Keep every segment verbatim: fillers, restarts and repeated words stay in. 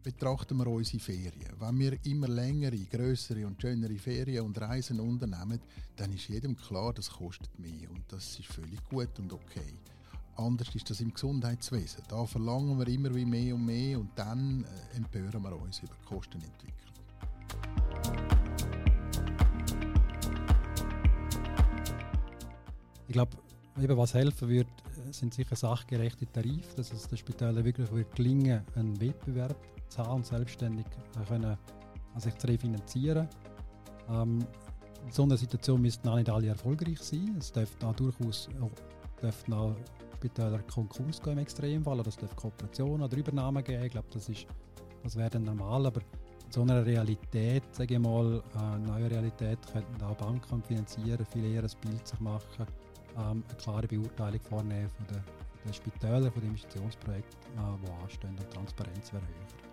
betrachten wir unsere Ferien. Wenn wir immer längere, grössere und schönere Ferien und Reisen unternehmen, dann ist jedem klar, das kostet mehr und das ist völlig gut und okay. Anders ist das im Gesundheitswesen. Da verlangen wir immer wie mehr und mehr und dann äh, empören wir uns über die Kostenentwicklung. Ich glaube, eben was helfen würde, sind sicher sachgerechte Tarife, dass es den Spitälern wirklich wird gelingen, einen Wettbewerb zu haben und selbstständig können, also sich zu refinanzieren. Ähm, in so einer Situation müssten auch nicht alle erfolgreich sein. Es dürften auch durchaus dürften auch Spitäler Konkurs gehen im Extremfall, oder es dürfte Kooperationen oder Übernahmen geben. Ich glaube, das, ist, das wäre dann normal, aber in so einer Realität, sage ich mal, eine neue Realität, könnten auch Banken finanzieren, viel eher ein Bild sich machen, ähm, eine klare Beurteilung vornehmen von den, von den Spitälern, von den Investitionsprojekten, äh, die anstehen, und die Transparenz wäre höher.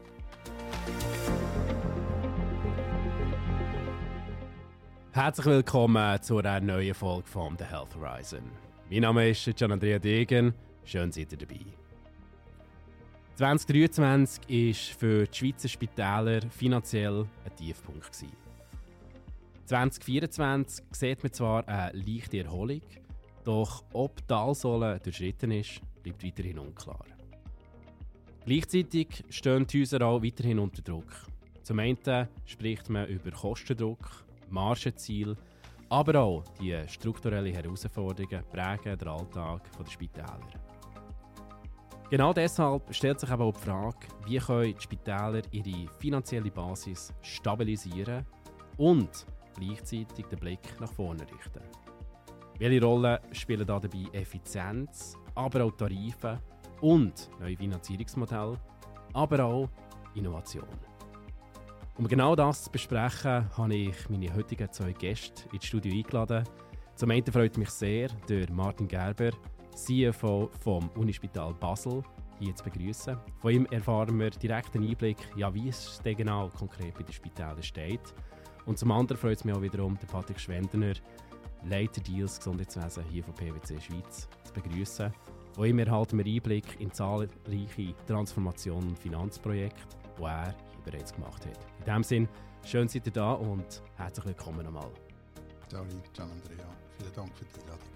Herzlich willkommen zu einer neuen Folge von The Health Horizon. Mein Name ist Gian Andrea Degen, schön seid ihr dabei. zwanzig dreiundzwanzig war für die Schweizer Spitäler finanziell ein Tiefpunkt. zwanzig vierundzwanzig sieht man zwar eine leichte Erholung, doch ob die Talsohle durchschritten ist, bleibt weiterhin unklar. Gleichzeitig stehen die Häuser auch weiterhin unter Druck. Zum einen spricht man über Kostendruck, Margenziel, aber auch die strukturellen Herausforderungen prägen den Alltag der Spitäler. Genau deshalb stellt sich aber auch die Frage, wie können die Spitäler ihre finanzielle Basis stabilisieren und gleichzeitig den Blick nach vorne richten. Welche Rolle spielen da dabei Effizienz, aber auch Tarife und neue Finanzierungsmodelle, aber auch Innovation? Um genau das zu besprechen, habe ich meine heutigen zwei Gäste ins Studio eingeladen. Zum einen freut mich sehr, der Martin Gerber, C F O vom Unispital Basel, hier zu begrüßen. Von ihm erfahren wir direkt einen Einblick, ja, wie es denn genau konkret bei den Spitälern steht. Und zum anderen freut es mich auch wiederum, den Patrick Schwendener, Leiter Deals Gesundheitswesen hier von P W C Schweiz, zu begrüßen. Von ihm erhalten wir Einblick in zahlreiche Transformationen und Finanzprojekte, die er hier bereits gemacht hat. In diesem Sinne, schön seid ihr da und herzlich willkommen nochmal. Ciao, lieber Gian Andrea. Vielen Dank für die Einladung.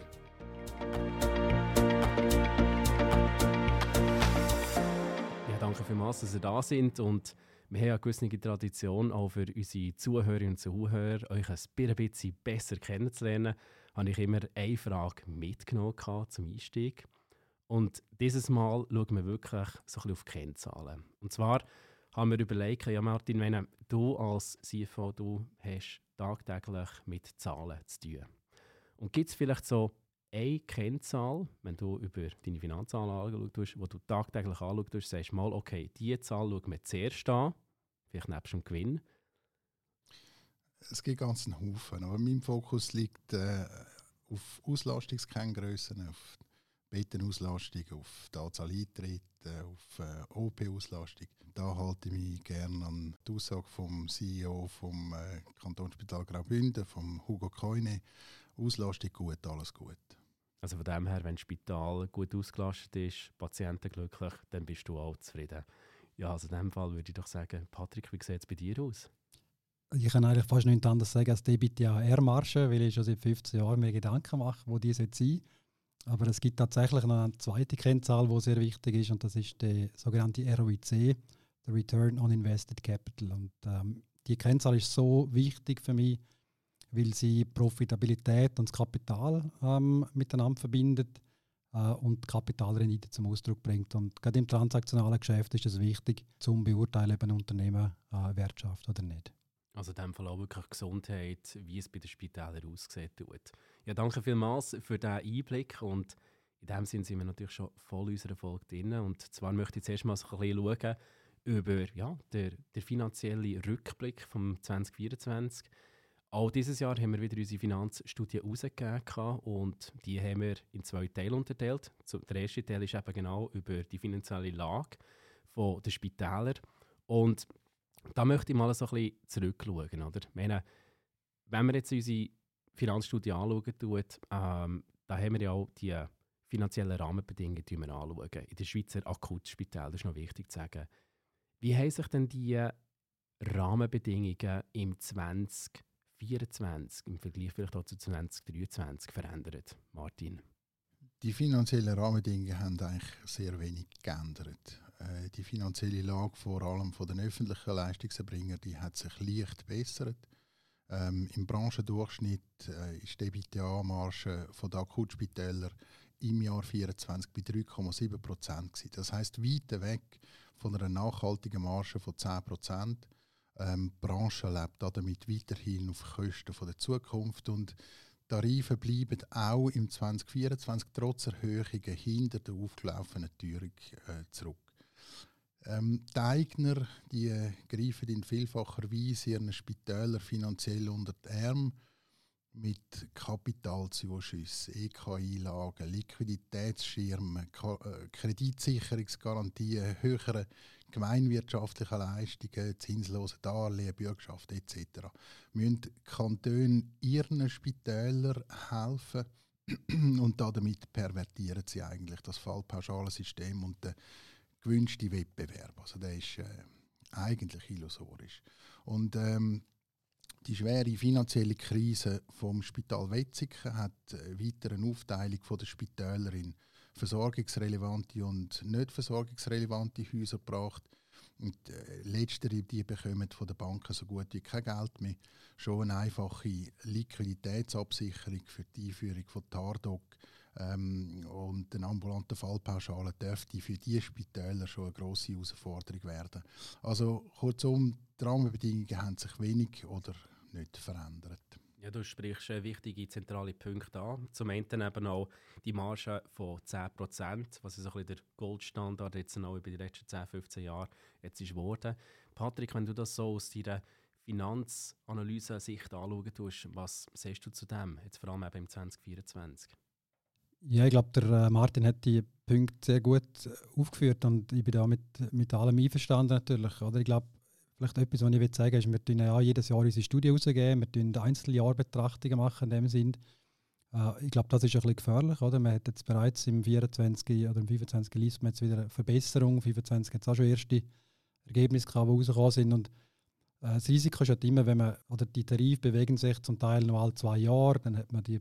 Ja, danke vielmals, dass ihr da sind. Und wir haben eine gewisse Tradition, auch für unsere Zuhörerinnen und Zuhörer, euch ein bisschen besser kennenzulernen. Habe ich immer eine Frage mitgenommen zum Einstieg. Und dieses Mal schauen wir wirklich so ein bisschen auf die Kennzahlen. Und zwar haben wir überlegt, ja Martin, wenn du als C F O, du hast tagtäglich mit Zahlen zu tun. Und gibt es vielleicht so eine Kennzahl, wenn du über deine Finanzzahlen anschaust, die du tagtäglich anschaust, sagst du mal, okay, diese Zahl schauen wir zuerst an, vielleicht nebst dem Gewinn? Es gibt ganz einen Haufen, aber mein Fokus liegt äh, auf Auslastungskenngrössen, auf Bettenauslastung, auf die Anzahl Eintritte, auf äh, O P-Auslastung. Da halte ich mich gerne an die Aussage vom C E O vom äh, Kantonsspital Graubünden, vom Hugo Koine. Auslastung gut, alles gut. Also von dem her, wenn das Spital gut ausgelastet ist, Patienten glücklich, dann bist du auch zufrieden. Ja, also in diesem Fall würde ich doch sagen, Patrick, wie sieht es bei dir aus? Ich kann eigentlich fast nichts anderes sagen als die EBITDA-R-Marge, weil ich schon seit fünfzehn Jahren mir Gedanken mache, wo die sein sollte. Aber es gibt tatsächlich noch eine zweite Kennzahl, die sehr wichtig ist, und das ist die sogenannte R O I C, der Return on Invested Capital. Und ähm, die Kennzahl ist so wichtig für mich, weil sie Profitabilität und das Kapital ähm, miteinander verbindet äh, und die Kapitalrendite zum Ausdruck bringt. Und gerade im transaktionalen Geschäft ist es wichtig, zum beurteilen, ob ein Unternehmen äh, Wert schafft oder nicht. Also in diesem Fall auch wirklich Gesundheit, wie es bei den Spitälern aussieht. Ja, danke vielmals für diesen Einblick, und in diesem Sinne sind wir natürlich schon voll in unserer Folge drin. Und zwar möchte ich zuerst mal so ein bisschen schauen über ja, den, den finanziellen Rückblick vom zwanzig vierundzwanzig. Auch dieses Jahr haben wir wieder unsere Finanzstudie herausgegeben und die haben wir in zwei Teile unterteilt. Der erste Teil ist eben genau über die finanzielle Lage der Spitäler. Und da möchte ich mal so ein bisschen zurückschauen. Oder? Ich meine, wenn wir jetzt unsere Finanzstudie anschauen, tut, ähm, da haben wir ja auch die finanziellen Rahmenbedingungen anschauen. In den Schweizer Akutspitälern, das ist noch wichtig zu sagen. Wie haben sich denn die Rahmenbedingungen im zwanzig vierundzwanzig im Vergleich vielleicht auch zu zwanzig dreiundzwanzig verändert, Martin? Die finanziellen Rahmenbedingungen haben eigentlich sehr wenig geändert. Äh, die finanzielle Lage vor allem von den öffentlichen Leistungserbringern, die hat sich leicht gebessert. Ähm, Im Branchendurchschnitt äh, ist die EBITDA-Marge von den Akutspitälern im Jahr vierundzwanzig bei drei Komma sieben Prozent gewesen. Das heisst, weit weg von einer nachhaltigen Marge von zehn Prozent. Ähm, die Branche lebt damit weiterhin auf Kosten von der Zukunft und Tarife bleiben auch im zwanzig vierundzwanzig trotz Erhöhungen hinter der aufgelaufenen Teuerung äh, zurück. Ähm, die Eigner die, äh, greifen in vielfacher Weise ihren Spitälern finanziell unter die Arme mit Kapitalzuschüssen, E K-Einlagen, Liquiditätsschirmen, Ka- äh, Kreditsicherungsgarantien, höheren gemeinwirtschaftlichen Leistungen, zinslose Darlehen, Bürgschaft et cetera. Müssen Kantone ihren Spitälern helfen und damit pervertieren sie eigentlich das Fallpauschalensystem und den gewünschten Wettbewerb. Also der ist äh, eigentlich illusorisch. Und ähm, die schwere finanzielle Krise vom Spital Wetzikon hat äh, weiter eine Aufteilung von der Spitäler in versorgungsrelevante und nicht versorgungsrelevante Häuser gebracht. Und äh, letztere die bekommen von den Banken so gut wie kein Geld mehr. Schon eine einfache Liquiditätsabsicherung für die Einführung von Tardoc ähm, und den ambulanten Fallpauschalen dürfte für diese Spitäler schon eine grosse Herausforderung werden. Also kurzum, die Rahmenbedingungen haben sich wenig oder nicht verändert. Ja, du sprichst äh, wichtige zentrale Punkte an. Zum einen eben auch die Marge von zehn Prozent, was so ein bisschen der Goldstandard jetzt auch über die letzten zehn, fünfzehn Jahre jetzt ist geworden. Patrick, wenn du das so aus deiner Finanzanalyse-Sicht anschauen tust, was siehst du zu dem, jetzt vor allem eben im zwanzig vierundzwanzig? Ja, ich glaube, der äh, Martin hat die Punkte sehr gut äh, aufgeführt und ich bin da mit, mit allem einverstanden natürlich. Oder ich glaube, vielleicht etwas, was ich will sagen will, ist, wir tun ja jedes Jahr unsere Studie rausgeben, wir tun Einzeljahrbetrachtungen machen in dem Sinn. Äh, ich glaube, das ist ein bisschen gefährlich. Oder? Man hat jetzt bereits im vierundzwanzig oder im fünfundzwanzig liest man jetzt wieder eine Verbesserung. Im fünfundzwanzig hat es auch schon erste Ergebnisse gehabt, die rausgekommen sind. Und, äh, das Risiko ist halt immer, wenn man, oder die Tarife bewegen sich zum Teil noch alle zwei Jahre, dann hat man die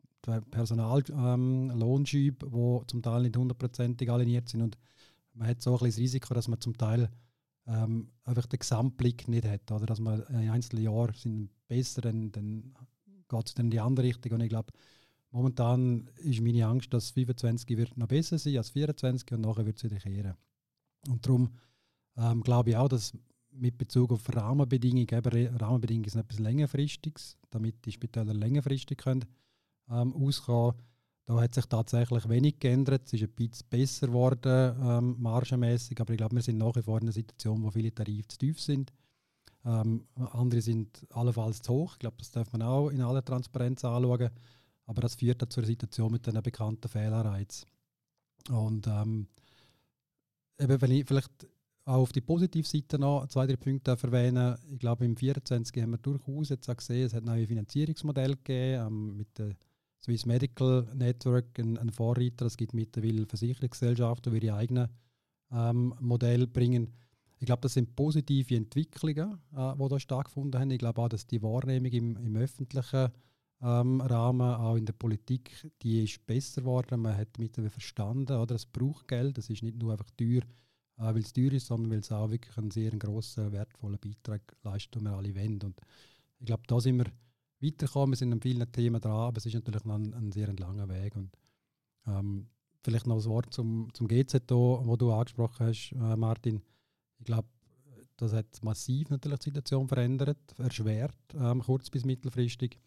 Personallohnschübe, ähm, die zum Teil nicht hundertprozentig aligniert sind. Und man hat so ein bisschen das Risiko, dass man zum Teil ähm, einfach den Gesamtblick nicht hat. Oder dass man in einzelnen Jahren sind besser, dann, dann geht es dann in die andere Richtung. Und ich glaube, momentan ist meine Angst, dass fünfundzwanzig wird noch besser sein als vierundzwanzig und nachher wird es wieder kehren. Und darum ähm, glaube ich auch, dass mit Bezug auf Rahmenbedingungen, eben Rahmenbedingungen sind etwas längerfristiges, damit die Spitäler längerfristig können Ähm, auskommen. Da hat sich tatsächlich wenig geändert. Es ist ein bisschen besser geworden, ähm, margenmässig, aber ich glaube, wir sind nach wie vor in einer Situation, wo viele Tarife zu tief sind. Ähm, andere sind allenfalls zu hoch. Ich glaube, das darf man auch in aller Transparenz anschauen. Aber das führt dann zu einer Situation mit einem bekannten Fehlanreiz. Und ähm, eben, wenn ich vielleicht auch auf die Positivseite noch zwei, drei Punkte erwähnen. Ich glaube, im vierundzwanzig haben wir durchaus jetzt auch gesehen, es hat neue Finanzierungsmodelle gegeben, ähm, mit der Swiss Medical Network, ein, ein Vorreiter. Es gibt mittlerweile Versicherungsgesellschaften, die ihre eigenen ähm, Modelle bringen. Ich glaube, das sind positive Entwicklungen, äh, die da stattgefunden haben. Ich glaube auch, dass die Wahrnehmung im, im öffentlichen ähm, Rahmen, auch in der Politik, die ist besser geworden. Man hat mittlerweile verstanden, oder? Es braucht Geld. Das ist nicht nur einfach teuer, äh, weil es teuer ist, sondern weil es auch wirklich einen sehr grossen, wertvollen Beitrag leistet, den wir alle wollen. Und ich glaube, da sind wir weiterkommen. Wir sind an vielen Themen dran, aber es ist natürlich noch ein, ein sehr langer Weg. Und, ähm, vielleicht noch ein Wort zum, zum G Z O, wo du angesprochen hast, äh, Martin. Ich glaube, das hat massiv natürlich die Situation verändert, erschwert, ähm, kurz- bis mittelfristig.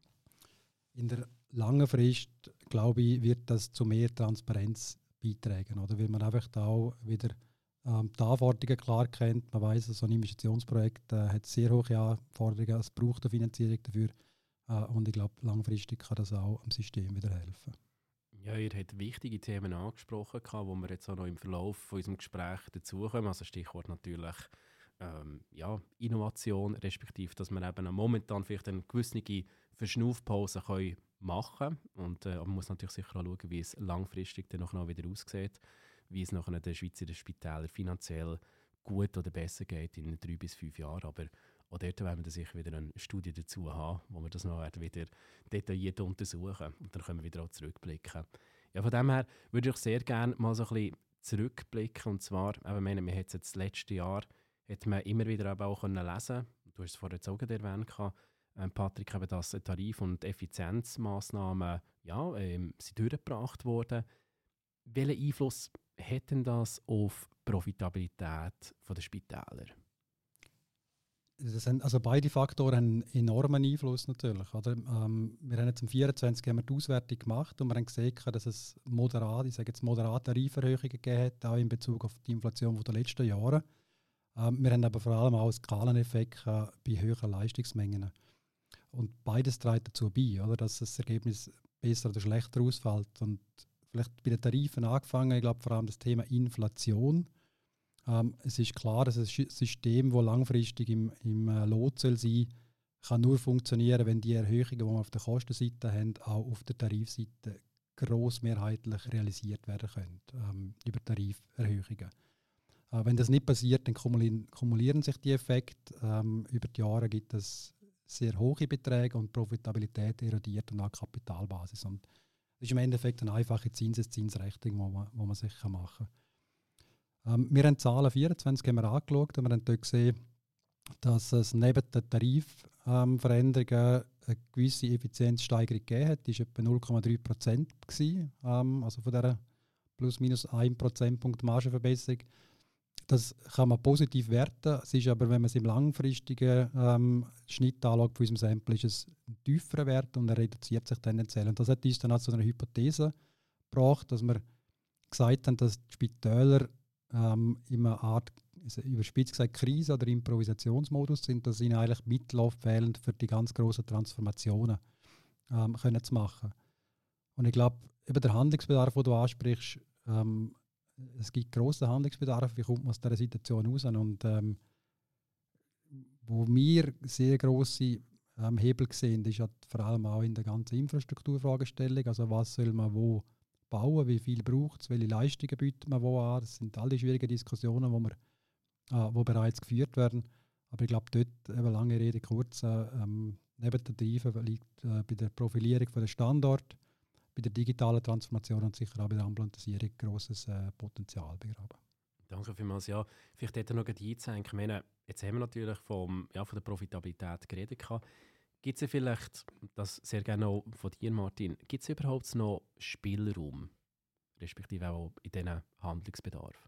In der langen Frist, glaube ich, wird das zu mehr Transparenz beitragen, oder? Weil man einfach da auch wieder ähm, die Anforderungen klar kennt. Man weiss, so ein Investitionsprojekt äh, hat sehr hohe Anforderungen, es braucht eine Finanzierung dafür. Äh, und ich glaube, langfristig kann das auch am System wieder helfen. Ja, ihr habt wichtige Themen angesprochen, die wir jetzt auch noch im Verlauf von unserem Gespräch dazukommen. Also Stichwort natürlich ähm, ja, Innovation, respektive, dass man eben momentan vielleicht eine gewisse Verschnaufpause können machen können. Und äh, man muss natürlich sicher auch schauen, wie es langfristig dann noch wieder aussieht, wie es nachher den Schweizer Spitälern finanziell gut oder besser geht in drei bis fünf Jahren. Aber auch dort werden wir sicher wieder eine Studie dazu haben, wo wir das noch wieder detailliert untersuchen. Und dann können wir wieder auch zurückblicken. Ja, von dem her würde ich sehr gerne mal so ein bisschen zurückblicken. Und zwar, ich meine, wir haben jetzt das letzte Jahr hat man immer wieder aber auch können lesen. Du hast es vorher jetzt auch erwähnt, ähm, Patrick, eben, dass Tarif- und Effizienzmaßnahmen ja, ähm, sind durchgebracht wurden. Welchen Einfluss hat denn das auf die Profitabilität der Spitäler? Das sind, also beide Faktoren haben einen enormen Einfluss natürlich. Oder? Ähm, wir haben jetzt im vierundzwanzig haben wir die Auswertung gemacht und wir haben gesehen, dass es moderat, ich sage jetzt moderate Tariferhöhungen gegeben hat, auch in Bezug auf die Inflation der letzten Jahre. Ähm, wir haben aber vor allem auch einen Skaleneffekt äh, bei höheren Leistungsmengen. Und beides trägt dazu bei, oder, dass das Ergebnis besser oder schlechter ausfällt. Und vielleicht bei den Tarifen angefangen, ich glaube vor allem das Thema Inflation. Ähm, es ist klar, dass ein System, das langfristig im, im äh, Lot soll sein, kann nur funktionieren, wenn die Erhöhungen, die wir auf der Kostenseite haben, auch auf der Tarifseite grossmehrheitlich realisiert werden können, ähm, über Tariferhöhungen. Äh, wenn das nicht passiert, dann kumulieren, kumulieren sich die Effekte. Ähm, über die Jahre gibt es sehr hohe Beträge und Profitabilität erodiert und auch Kapitalbasis. Und das ist im Endeffekt eine einfache Zinseszinsrechnung, die man, wo man sich machen kann. Ähm, wir haben die Zahlen vierundzwanzig haben wir angeschaut und wir haben dort gesehen, dass es neben den Tarifveränderungen ähm, eine gewisse Effizienzsteigerung gegeben hat. Die war etwa null Komma drei Prozent, ähm, also von dieser plus minus ein Prozentpunkt Margenverbesserung. Das kann man positiv werten. Es ist aber, wenn man es im langfristigen ähm, Schnitt anschaut von unserem Sample, ist es ein tieferer Wert und er reduziert sich tendenziell. Und das hat uns dann auch zu einer Hypothese gebracht, dass wir gesagt haben, dass die Spitäler ähm, in einer Art, überspitzt gesagt, Krise- oder Improvisationsmodus sind, dass ihnen eigentlich Mittel fehlen, für die ganz grossen Transformationen ähm, können zu machen. Und ich glaube, eben der Handlungsbedarf, den du ansprichst, ähm, es gibt grossen Handlungsbedarf, wie kommt man aus dieser Situation raus? Und ähm, wo wir sehr grosse ähm, Hebel sehen, ist halt vor allem auch in der ganzen Infrastrukturfragestellung. Also was soll man wo bauen, wie viel braucht es, welche Leistungen bietet man wo an. Das sind all die schwierigen Diskussionen, die wir, äh, wo bereits geführt werden. Aber ich glaube, dort, eben lange Rede, kurz, äh, ähm, neben der Tarife liegt äh, bei der Profilierung von der Standort, bei der digitalen Transformation und sicher auch bei der Ambulantisierung grosses äh, Potenzial begraben. Danke vielmals. Ja, vielleicht hätte noch einzudenken. Ich meine, jetzt haben wir natürlich vom, ja, von der Profitabilität geredet. Gibt es vielleicht, das sehr gerne auch von dir, Martin, gibt es überhaupt noch Spielraum, respektive auch in diesem Handlungsbedarf?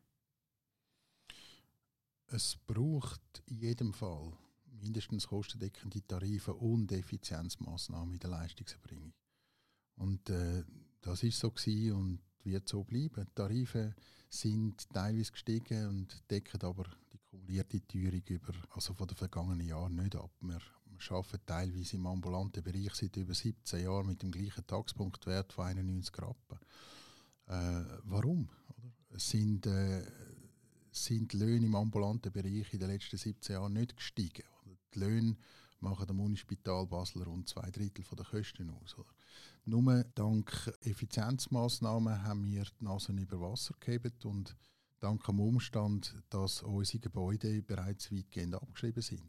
Es braucht in jedem Fall mindestens kostendeckende Tarife und Effizienzmaßnahmen in der Leistungserbringung. Und äh, das ist so gewesen und wird so bleiben. Die Tarife sind teilweise gestiegen und decken aber die kumulierte Teuerung über, also von den vergangenen Jahren nicht ab. Wir, wir arbeiten teilweise im ambulanten Bereich seit über siebzehn Jahren mit dem gleichen Taxpunktwert von einundneunzig Rappen. Äh, warum? Oder? Es sind, äh, sind die Löhne im ambulanten Bereich in den letzten siebzehn Jahren nicht gestiegen. Oder? Die Löhne machen am Unispital Basel rund zwei Drittel der Kosten aus. Oder? Nur dank Effizienzmaßnahmen haben wir die Nase über Wasser gehabt und dank dem Umstand, dass unsere Gebäude bereits weitgehend abgeschrieben sind.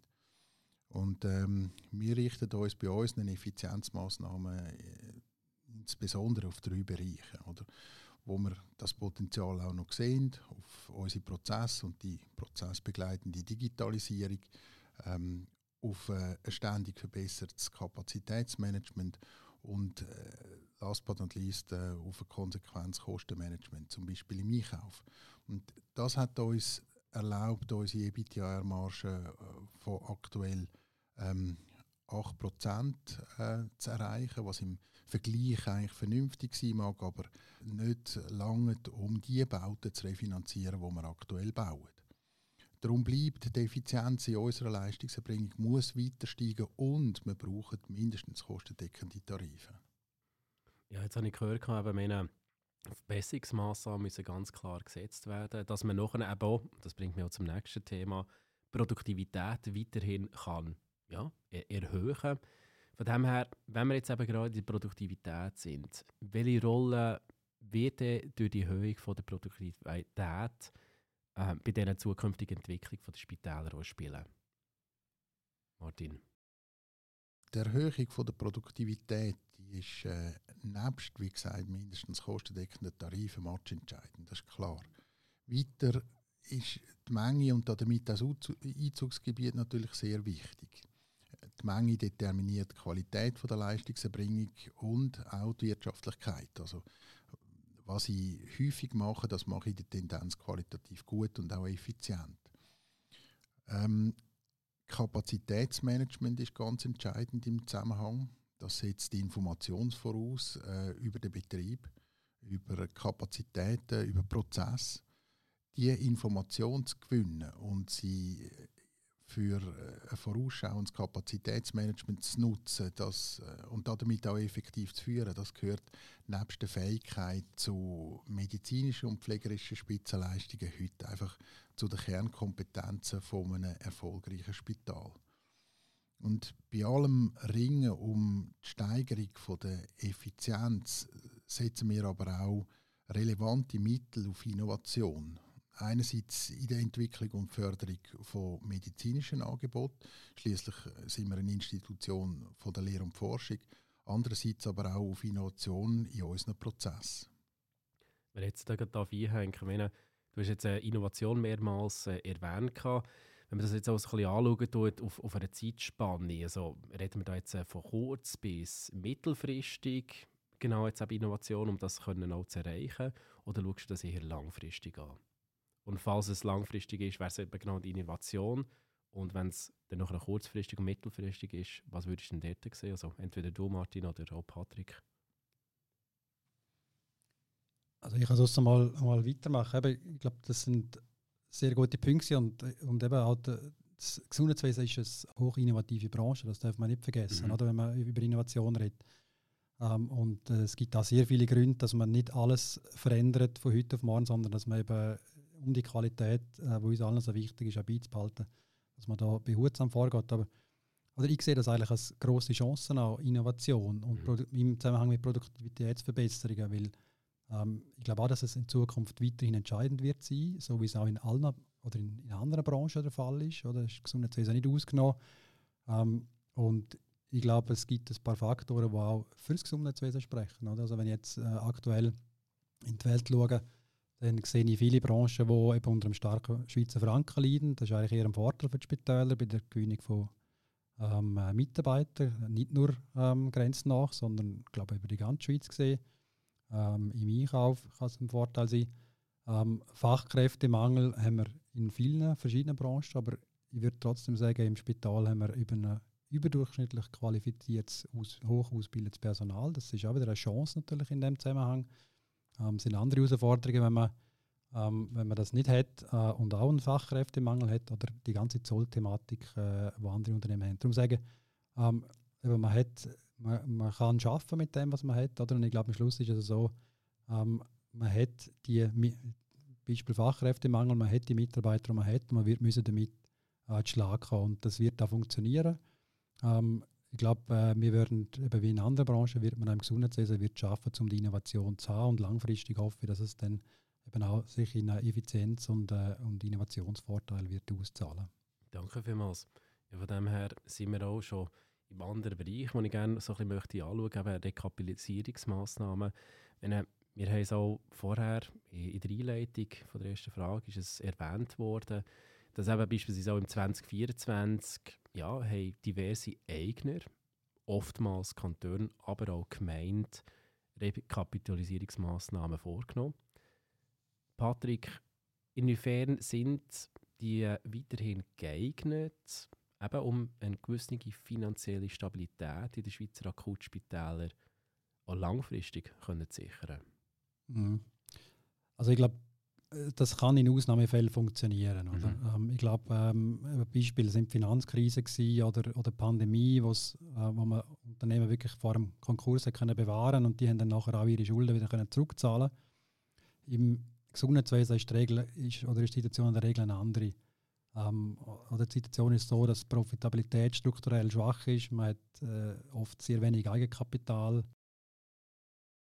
Und ähm, wir richten uns bei unseren Effizienzmaßnahmen äh, insbesondere auf drei Bereiche, oder? Wo wir das Potenzial auch noch sehen, auf unsere Prozesse und die prozessbegleitende Digitalisierung, ähm, auf äh, ein ständig verbessertes Kapazitätsmanagement und äh, last but not least äh, auf ein konsequentes Kostenmanagement, zum Beispiel im Einkauf. Und das hat uns erlaubt, unsere EBITDA-Marge äh, von aktuell ähm, acht Prozent äh, zu erreichen, was im Vergleich eigentlich vernünftig sein mag, aber nicht lange, um die Bauten zu refinanzieren, die wir aktuell bauen. Darum bleibt die Effizienz in unserer Leistungserbringung muss weiter steigen und wir brauchen mindestens kostendeckende Tarife. Ja, jetzt habe ich gehört, eben meine Verbesserungsmaßnahmen müssen ganz klar gesetzt werden, dass man nachher eben auch, das bringt mich auch zum nächsten Thema, Produktivität weiterhin kann ja, erhöhen. Von dem her, wenn wir jetzt eben gerade in der Produktivität sind, welche Rolle wird durch die Erhöhung von der Produktivität äh, bei dieser zukünftigen Entwicklung der Spitäler auch spielen? Martin? Die Erhöhung von der Produktivität die ist äh, nebst, wie gesagt, mindestens kostendeckenden Tarifen matchentscheidend, das ist klar. Weiter ist die Menge und damit das Einzugsgebiet natürlich sehr wichtig. Die Menge determiniert die Qualität der Leistungserbringung und auch die Wirtschaftlichkeit. Also, was ich häufig mache, das mache ich in der Tendenz qualitativ gut und auch effizient. Ähm, Kapazitätsmanagement ist ganz entscheidend im Zusammenhang. Das setzt die Information voraus äh, über den Betrieb, über Kapazitäten, über Prozesse. Die Information zu gewinnen und sie für ein vorausschauendes Kapazitätsmanagement zu nutzen das, und damit auch effektiv zu führen, das gehört nebst der Fähigkeit zu medizinischen und pflegerischen Spitzenleistungen heute einfach zu den Kernkompetenzen von einem erfolgreichen Spital. Und bei allem Ringen um die Steigerung von der Effizienz setzen wir aber auch relevante Mittel auf Innovation. Einerseits in der Entwicklung und Förderung von medizinischen Angeboten. Schließlich sind wir eine Institution von der Lehre und Forschung. Andererseits aber auch auf Innovation in unseren Prozessen. Wenn ich jetzt da gerade einhängen darf, meine, du hast jetzt eine Innovation mehrmals äh, erwähnt. Wenn man das jetzt auch so ein bisschen anschauen tut, auf, auf einer Zeitspanne, also reden wir da jetzt äh, von kurz bis mittelfristig, genau jetzt auch Innovation, um das können auch zu erreichen, oder schaust du das eher langfristig an? Und falls es langfristig ist, wäre es eben genau die Innovation. Und wenn es dann noch kurzfristig und mittelfristig ist, was würdest du denn dort sehen? Also entweder du, Martin, oder auch Patrick. Also ich kann sonst mal, mal weitermachen. Eben, ich glaube, das sind sehr gute Punkte und, und eben auch das Gesundheitswesen ist eine hoch innovative Branche, das darf man nicht vergessen, Mhm. oder, wenn man über Innovation redet. Um, und äh, es gibt da sehr viele Gründe, dass man nicht alles verändert von heute auf morgen, sondern dass man eben um die Qualität, äh, die uns allen so wichtig ist, auch beizubehalten, dass man da behutsam vorgeht. Aber oder ich sehe das eigentlich als grosse Chancen an Innovation und mhm. im Zusammenhang mit Produktivitätsverbesserungen, weil ähm, ich glaube auch, dass es in Zukunft weiterhin entscheidend wird sein, so wie es auch in allen oder in, in anderen Branchen der Fall ist. Oder? Das ist Gesundheitswesen nicht ausgenommen. Ähm, und ich glaube, es gibt ein paar Faktoren, die auch für das Gesundheitswesen sprechen. Oder? Also wenn ich jetzt äh, aktuell in die Welt schaue, dann sehe ich viele Branchen, die eben unter einem starken Schweizer Franken leiden. Das ist eigentlich eher ein Vorteil für die Spitäler bei der Gewinnung von ähm, Mitarbeitern. Nicht nur ähm, grenznach, sondern ich glaube über die ganze Schweiz gesehen. Ähm, Im Einkauf kann es ein Vorteil sein. Ähm, Fachkräftemangel haben wir in vielen verschiedenen Branchen, aber ich würde trotzdem sagen, im Spital haben wir über eine überdurchschnittlich qualifiziertes, aus, hoch ausgebildetes Personal. Das ist auch wieder eine Chance natürlich in dem Zusammenhang. Ähm, sind andere Herausforderungen, wenn man, ähm, wenn man das nicht hat äh, und auch einen Fachkräftemangel hat oder die ganze Zollthematik, äh, die andere Unternehmen haben. Darum sagen, ähm, man, hat, man, man kann arbeiten mit dem, was man hat. Oder? Und ich glaube, am Schluss ist es so, ähm, man hat die, Beispiel Fachkräftemangel, man hat die Mitarbeiter, die man hat, und man wird müssen damit äh, zu Schlag kommen. Und das wird auch funktionieren. Ähm, ich glaube, äh, wir werden, eben wie in anderen Branchen, wird man im Gesundheitswesen wird schaffen, um die Innovation zu haben. Und langfristig hoffe ich, dass es dann eben auch sich in Effizienz und, äh, und Innovationsvorteil wird auszahlen. Danke vielmals. Ja, von dem her sind wir auch schon im anderen Bereich, den ich gerne so ein bisschen möchte anschauen möchte, eben Rekapitalisierungsmaßnahmen. Wenn, wir haben es auch vorher in der Einleitung von der ersten Frage ist es erwähnt worden, dass eben beispielsweise auch im zwanzig vierundzwanzig ja, haben diverse Eigner, oftmals Kantone, aber auch Gemeinden, Rekapitalisierungsmaßnahmen vorgenommen. Patrick, inwiefern sind die weiterhin geeignet, eben um eine gewisse finanzielle Stabilität in den Schweizer Akutspitälern auch langfristig können zu sichern? Mhm. Also ich glaube, das kann in Ausnahmefällen funktionieren. Oder? Mhm. Ähm, ich glaube, ähm, Beispiele sind Finanzkrise gewesen oder oder Pandemie, wo's, äh, wo man Unternehmen wirklich vor dem Konkurs können bewahren und die haben dann nachher auch ihre Schulden wieder können zurückzahlen. Im Gesundheitswesen ist die Regel ist, oder ist die Situation in der Regel eine andere. Ähm, oder die Situation ist so, dass die Profitabilität strukturell schwach ist. Man hat äh, oft sehr wenig Eigenkapital.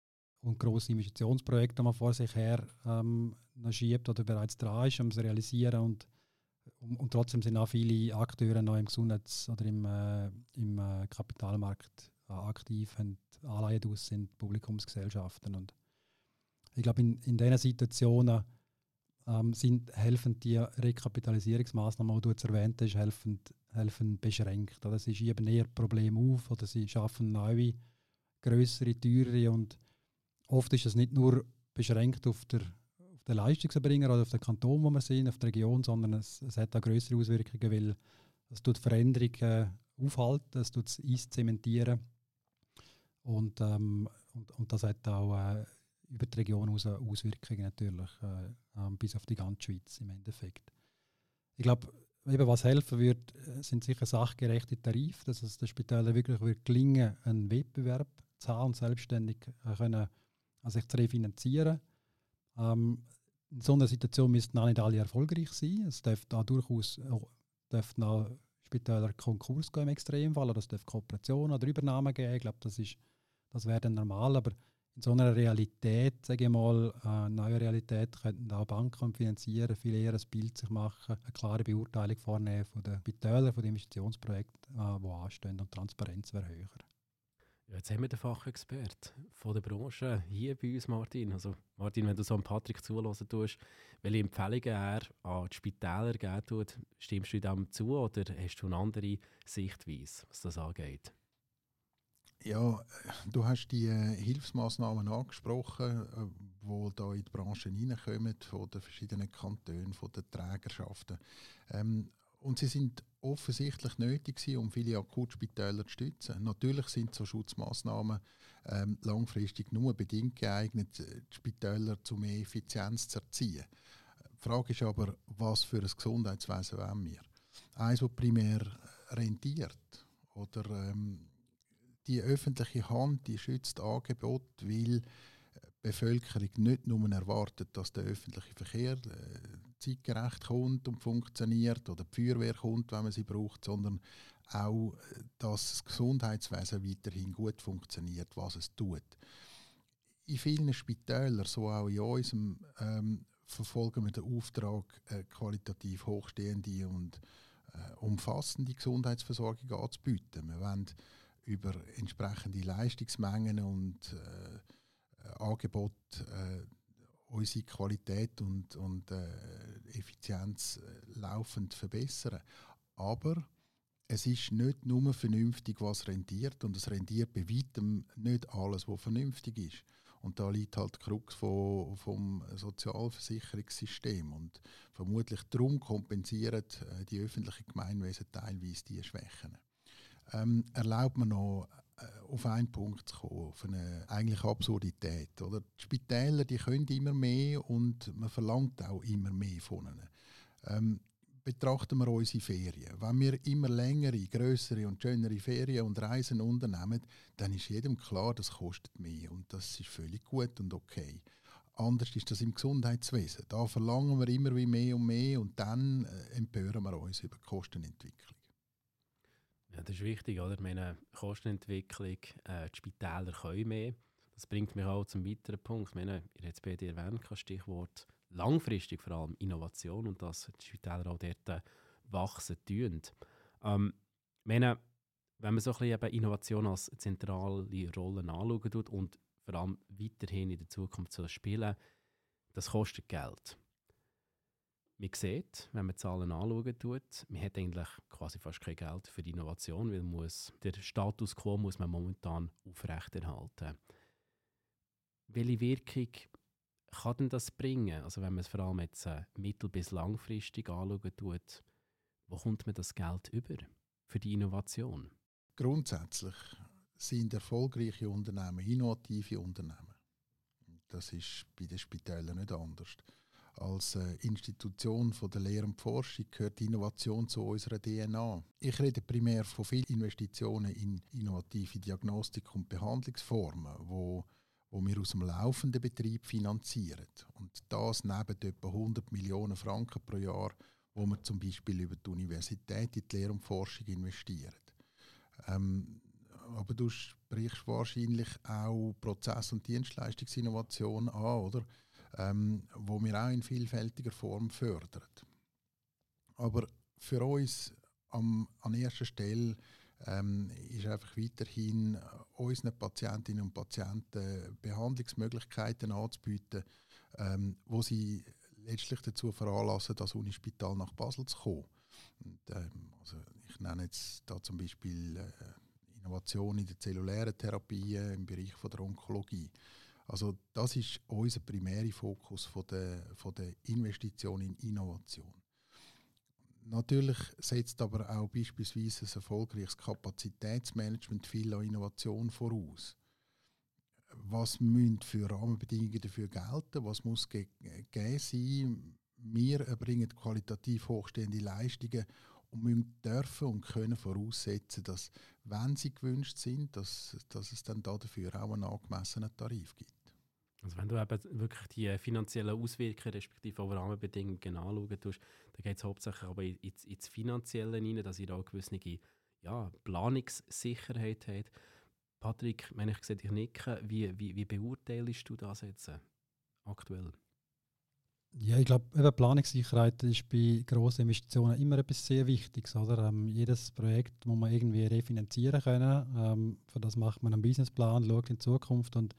und grosse Investitionsprojekte, die man vor sich her ähm, noch schiebt oder bereits dran ist, um sie zu realisieren. Und, und, und trotzdem sind auch viele Akteure noch im Gesundheits- oder im, äh, im äh, Kapitalmarkt äh, aktiv, haben Anleihen aus, sind Publikumsgesellschaften. Und ich glaube, in, in diesen Situationen ähm, sind, helfen die Rekapitalisierungsmaßnahmen, die du jetzt erwähnt hast, helfen, helfen beschränkt. Oder sie schieben eher Probleme auf oder sie schaffen neue, grössere, teurere. Und oft ist es nicht nur beschränkt auf, der, auf den Leistungserbringer oder auf den Kanton, wo wir sind, auf die Region, sondern es, es hat auch grössere Auswirkungen, weil es tut Veränderungen aufhalten, es tut es einzementieren. Und, ähm, und, und das hat auch äh, über die Region aus Auswirkungen natürlich, äh, ähm, bis auf die ganze Schweiz im Endeffekt. Ich glaube, eben, was helfen wird, sind sicher sachgerechte Tarife, dass es den Spitälern wirklich wird gelingen, einen Wettbewerb zu haben und selbstständig äh, können, also sich zu refinanzieren. Ähm, in so einer Situation müssten auch nicht alle erfolgreich sein. Es dürfte auch durchaus auch, dürften auch Spitäler Konkurs gehen im Extremfall, oder es dürfte Kooperationen oder Übernahmen geben. Ich glaube, das ist Das wäre dann normal, aber in so einer Realität, sage ich mal, äh, neue Realität, könnten auch Banken finanzieren, viel eher ein Bild sich machen, eine klare Beurteilung vornehmen von den Spitälern, von den Investitionsprojekten, äh, die anstehen, und Transparenz wäre höher. Ja, jetzt haben wir den Fachexpert von der Branche hier bei uns, Martin. Also Martin, wenn du so an Patrick zuhören tust, welche Empfehlungen er an die Spitäler geben tut, stimmst du dem zu oder hast du eine andere Sichtweise, was das angeht? Ja, du hast die äh, Hilfsmaßnahmen angesprochen, äh, die da in die Branche hineinkommen, von den verschiedenen Kantonen, von den Trägerschaften. Ähm, und sie sind offensichtlich nötig gewesen, um viele Akutspitäler zu stützen. Natürlich sind so Schutzmaßnahmen ähm, langfristig nur bedingt geeignet, die Spitäler zu mehr Effizienz zu erziehen. Die Frage ist aber, was für ein Gesundheitswesen wollen wir? Eins, das primär rentiert oder ähm, die öffentliche Hand, die schützt Angebot, weil die Bevölkerung nicht nur erwartet, dass der öffentliche Verkehr äh, zeitgerecht kommt und funktioniert oder die Feuerwehr kommt, wenn man sie braucht, sondern auch, dass das Gesundheitswesen weiterhin gut funktioniert, was es tut. In vielen Spitälern, so auch in unserem, ähm, verfolgen wir den Auftrag, äh, qualitativ hochstehende und äh, umfassende Gesundheitsversorgung anzubieten. Wir wollen über entsprechende Leistungsmengen und äh, Angebot äh, unsere Qualität und, und äh, Effizienz äh, laufend verbessern. Aber es ist nicht nur vernünftig, was rentiert, und es rentiert bei weitem nicht alles, was vernünftig ist. Und da liegt halt die Krux vom, vom Sozialversicherungssystem. Und vermutlich darum kompensieren äh, die öffentlichen Gemeinwesen teilweise diese Schwächen. Ähm, erlaubt mir noch, äh, auf einen Punkt zu kommen, auf eine eigentliche Absurdität. Oder? Die Spitäler, die können immer mehr und man verlangt auch immer mehr von ihnen. Ähm, betrachten wir unsere Ferien. Wenn wir immer längere, grössere und schönere Ferien und Reisen unternehmen, dann ist jedem klar, das kostet mehr und das ist völlig gut und okay. Anders ist das im Gesundheitswesen. Da verlangen wir immer wie mehr und mehr und dann äh, empören wir uns über die Kostenentwicklung. Ja, das ist wichtig, oder? Meine Kostenentwicklung, äh, die Spitäler können mehr. Das bringt mich auch zum weiteren Punkt. Ich meine, ihr habt es bei dir erwähnt, Stichwort langfristig vor allem Innovation und dass die Spitäler auch dort äh, wachsen tun. Ähm, ich meine, wenn man so ein bisschen eben Innovation als zentrale Rolle anschauen tut und vor allem weiterhin in der Zukunft zu spielen, das kostet Geld. Man sieht, wenn man Zahlen anschauen tut, man hat eigentlich quasi fast kein Geld für die Innovation, weil muss, der Status quo muss man momentan aufrechterhalten. Welche Wirkung kann denn das bringen? Also wenn man es vor allem jetzt äh, mittel- bis langfristig anschauen tut, wo kommt man das Geld über für die Innovation? Grundsätzlich sind erfolgreiche Unternehmen innovative Unternehmen. Das ist bei den Spitälern nicht anders. Als äh, Institution von der Lehre und Forschung gehört Innovation zu unserer D N A. Ich rede primär von vielen Investitionen in innovative Diagnostik und Behandlungsformen, wo, wo wir aus dem laufenden Betrieb finanzieren. Und das neben etwa hundert Millionen Franken pro Jahr, wo wir zum Beispiel über die Universität in die Lehre und Forschung investieren. Ähm, aber du sprichst wahrscheinlich auch Prozess- und Dienstleistungsinnovation an, oder? Ähm, wo wir auch in vielfältiger Form fördern. Aber für uns am, an erster Stelle ähm, ist einfach weiterhin unseren Patientinnen und Patienten Behandlungsmöglichkeiten anzubieten, ähm, wo sie letztlich dazu veranlassen, das Unispital nach Basel zu kommen. Und, ähm, also ich nenne jetzt da zum Beispiel äh, Innovation in der zellulären Therapie im Bereich von der Onkologie. Also das ist unser primärer Fokus von der, von der Investition in Innovation. Natürlich setzt aber auch beispielsweise ein erfolgreiches Kapazitätsmanagement viel an Innovation voraus. Was müssen für Rahmenbedingungen dafür gelten? Was muss gegeben sein? Wir erbringen qualitativ hochstehende Leistungen und müssen dürfen und können voraussetzen, dass, wenn sie gewünscht sind, dass, dass es dann dafür auch einen angemessenen Tarif gibt. Also wenn du eben wirklich die finanziellen Auswirkungen respektive auch Rahmenbedingungen anschauen tust, dann geht es hauptsächlich aber ins, ins Finanzielle rein, dass ihr auch eine gewisse ja, Planungssicherheit habt. Patrick, wenn ich sehe dich nicken, wie, wie, wie beurteilst du das jetzt äh, aktuell? Ja, ich glaube, Planungssicherheit ist bei grossen Investitionen immer etwas sehr Wichtiges. Oder? Ähm, jedes Projekt muss man irgendwie refinanzieren können. Ähm, für das macht man einen Businessplan, schaut in die Zukunft und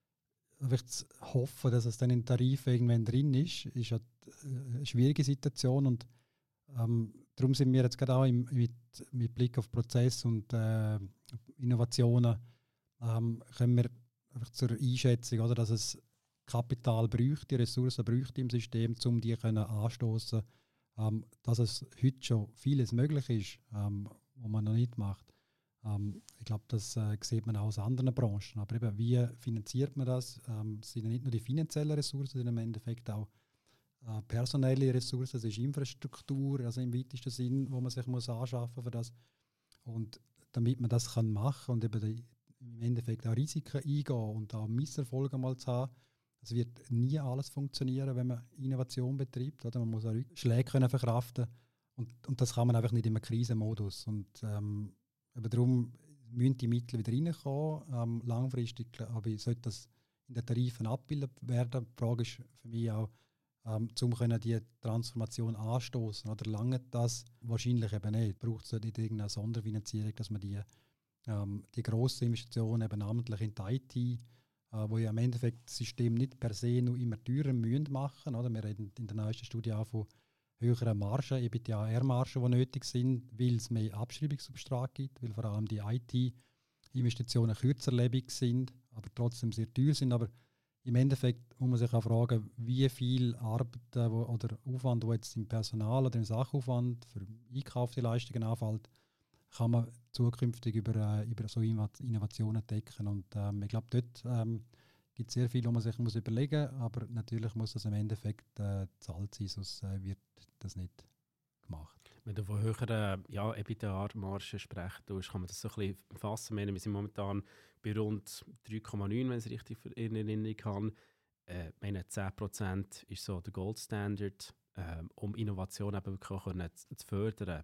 zu hoffen, dass es dann in den Tarif irgendwann drin ist, ist eine schwierige Situation. Und ähm, darum sind wir jetzt gerade auch im, mit, mit Blick auf Prozess und äh, Innovationen ähm, können wir einfach zur Einschätzung, oder, dass es Kapital bräuchte, Ressourcen bräuchte im System, um die können anstoßen, ähm, dass es heute schon vieles möglich ist, ähm, was man noch nicht macht. Ähm, ich glaube, das äh, sieht man auch aus anderen Branchen. Aber eben, wie finanziert man das? Ähm, es sind ja nicht nur die finanziellen Ressourcen, sondern im Endeffekt auch äh, personelle Ressourcen, es ist Infrastruktur, also im weitesten Sinn, wo man sich muss anschaffen für das. Und damit man das kann machen und eben die, im Endeffekt auch Risiken eingehen und auch Misserfolge mal zu haben, es wird nie alles funktionieren, wenn man Innovation betreibt. Oder? Man muss auch Schläge können verkraften und, und das kann man einfach nicht im Krisenmodus. Und ähm, eben darum müssen die Mittel wieder reinkommen, ähm, langfristig. Aber sollte das in den Tarifen abgebildet werden? Die Frage ist für mich auch, ähm, um die Transformation anstoßen. Oder lange das? Wahrscheinlich eben nicht. Braucht es nicht irgendeine Sonderfinanzierung, dass man die, ähm, die grossen Investitionen eben namentlich in die I T, äh, wo ja im Endeffekt das System nicht per se nur immer teurer müssen machen. Oder? Wir reden in der neuesten Studie auch von höheren Margen, EBITDA-R-Margen, die nötig sind, weil es mehr Abschreibungssubstrat gibt, weil vor allem die I T-Investitionen kürzerlebig sind, aber trotzdem sehr teuer sind. Aber im Endeffekt muss man sich auch fragen, wie viel Arbeit wo, oder Aufwand, der jetzt im Personal oder im Sachaufwand für eingekaufte Leistungen anfällt, kann man zukünftig über, äh, über so Innovationen decken. Und ähm, ich glaube, dort ähm, gibt es sehr viel, was man sich muss überlegen muss, aber natürlich muss das im Endeffekt äh, zahlt sein, sonst äh, wird das nicht gemacht. Wenn du von höheren ja, EBITDA-Margen sprechen tust, kann man das so ein bisschen fassen. Wir sind momentan bei rund drei Komma neun, wenn ich es richtig in Erinnerung habe. Äh, meine zehn Prozent ist so der Gold-Standard. Äh, um Innovation eben wirklich auch zu, zu fördern,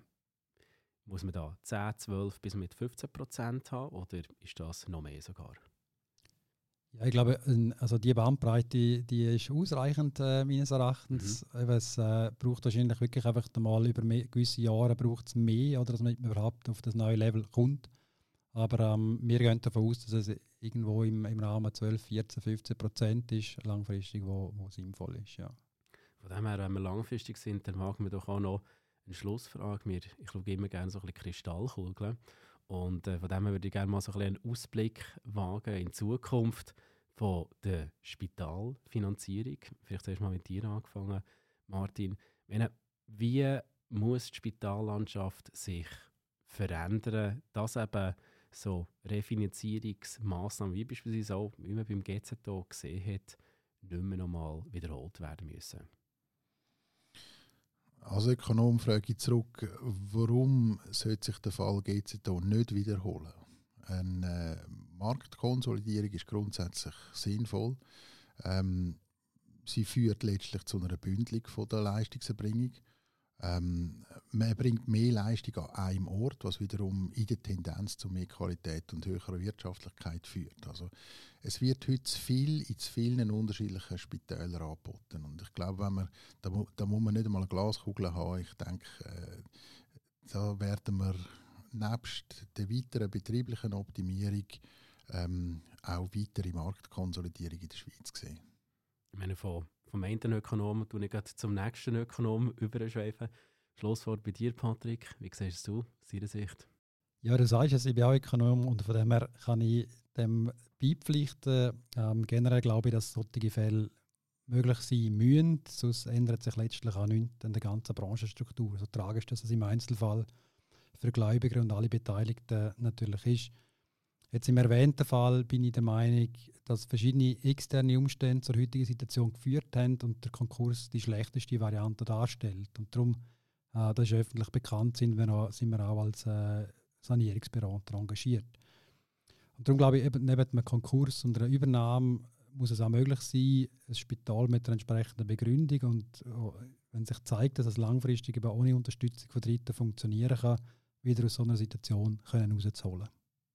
muss man da zehn, zwölf bis mit fünfzehn Prozent haben oder ist das noch mehr sogar? Ja, ich glaube, also die Bandbreite, die ist ausreichend äh, meines Erachtens. Mhm. Es äh, braucht wahrscheinlich wirklich einfach mal über mehr, gewisse Jahre braucht es mehr, oder, dass man überhaupt auf das neue Level kommt. Aber ähm, wir gehen davon aus, dass es irgendwo im, im Rahmen zwölf, vierzehn, fünfzehn Prozent ist, langfristig, wo, wo sinnvoll ist. Ja. Von dem her, wenn wir langfristig sind, dann wagen wir doch auch noch eine Schlussfrage. Wir, ich schaue immer gerne so ein bisschen Kristallkugeln. Und äh, von dem her würde ich gerne mal so ein bisschen einen Ausblick wagen in die Zukunft von der Spitalfinanzierung. Vielleicht zuerst mal mit dir angefangen, Martin. Meine, wie muss die Spitallandschaft sich verändern, dass eben so Refinanzierungsmaßnahmen, wie beispielsweise auch, wie man beim G Z O gesehen hat, nicht mehr nochmal wiederholt werden müssen? Als Ökonom frage ich zurück, warum sollte sich der Fall G Z O nicht wiederholen? Eine äh, Marktkonsolidierung ist grundsätzlich sinnvoll. Ähm, sie führt letztlich zu einer Bündelung von der Leistungserbringung. Ähm, man bringt mehr Leistung an einem Ort, was wiederum in der Tendenz zu mehr Qualität und höherer Wirtschaftlichkeit führt. Also es wird heute zu viel in zu vielen unterschiedlichen Spitälern angeboten. Und ich glaube, wenn man, da, da muss man nicht einmal eine Glaskugel haben. Ich denke, äh, da werden wir nebst der weiteren betrieblichen Optimierung ähm, auch weitere Marktkonsolidierung in der Schweiz sehen. Ich meine, von, vom einen Ökonomen tue ich gerade zum nächsten Ökonomen überschweifen. Schlusswort bei dir, Patrick. Wie siehst du aus deiner Sicht? Ja, du sagst es, ich bin auch Ökonom und von dem her kann ich dem beipflichten. Ähm, generell glaube ich, dass solche Fälle möglich sein müssen, sonst ändert sich letztlich auch nichts an der ganzen Branchenstruktur. So tragisch, dass es im Einzelfall für Gläubiger und alle Beteiligten natürlich ist. Jetzt im erwähnten Fall bin ich der Meinung, dass verschiedene externe Umstände zur heutigen Situation geführt haben und der Konkurs die schlechteste Variante darstellt. Und darum, äh, das ist öffentlich bekannt, sind wir auch, sind wir auch als äh, Sanierungsberater engagiert. Und darum glaube ich, eben neben einem Konkurs und einer Übernahme muss es auch möglich sein, ein Spital mit einer entsprechenden Begründung und oh, wenn sich zeigt, dass es langfristig eben ohne Unterstützung von Dritten funktionieren kann, wieder aus so einer Situation können rauszuholen.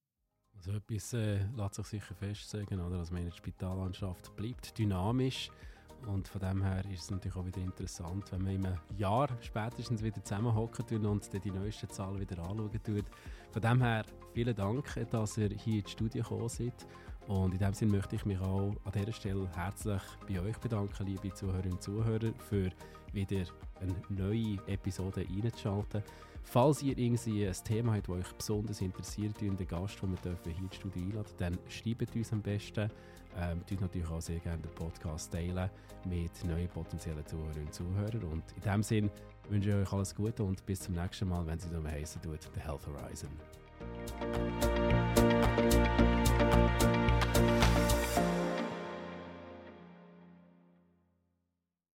Also etwas äh, lässt sich sicher festsagen, oder? Also meine Spitallandschaft bleibt dynamisch und von dem her ist es natürlich auch wieder interessant, wenn man in einem Jahr spätestens wieder zusammenhocken und dann die neuesten Zahlen wieder anschauen tut. Von dem her vielen Dank, dass ihr hier ins Studio gekommen seid. Und in dem Sinne möchte ich mich auch an dieser Stelle herzlich bei euch bedanken, liebe Zuhörerinnen und Zuhörer, für wieder eine neue Episode einzuschalten. Falls ihr irgendwie ein Thema habt, das euch besonders interessiert und einen Gast, den wir hier ins Studio einladen, dann schreibt uns am besten. Ähm, tut natürlich auch sehr gerne den Podcast teilen mit neuen potenziellen Zuhörerinnen und Zuhörern. Und in dem Sinne wünsche ich euch alles Gute und bis zum nächsten Mal, wenn es wieder heißen tut, The Health Horizon.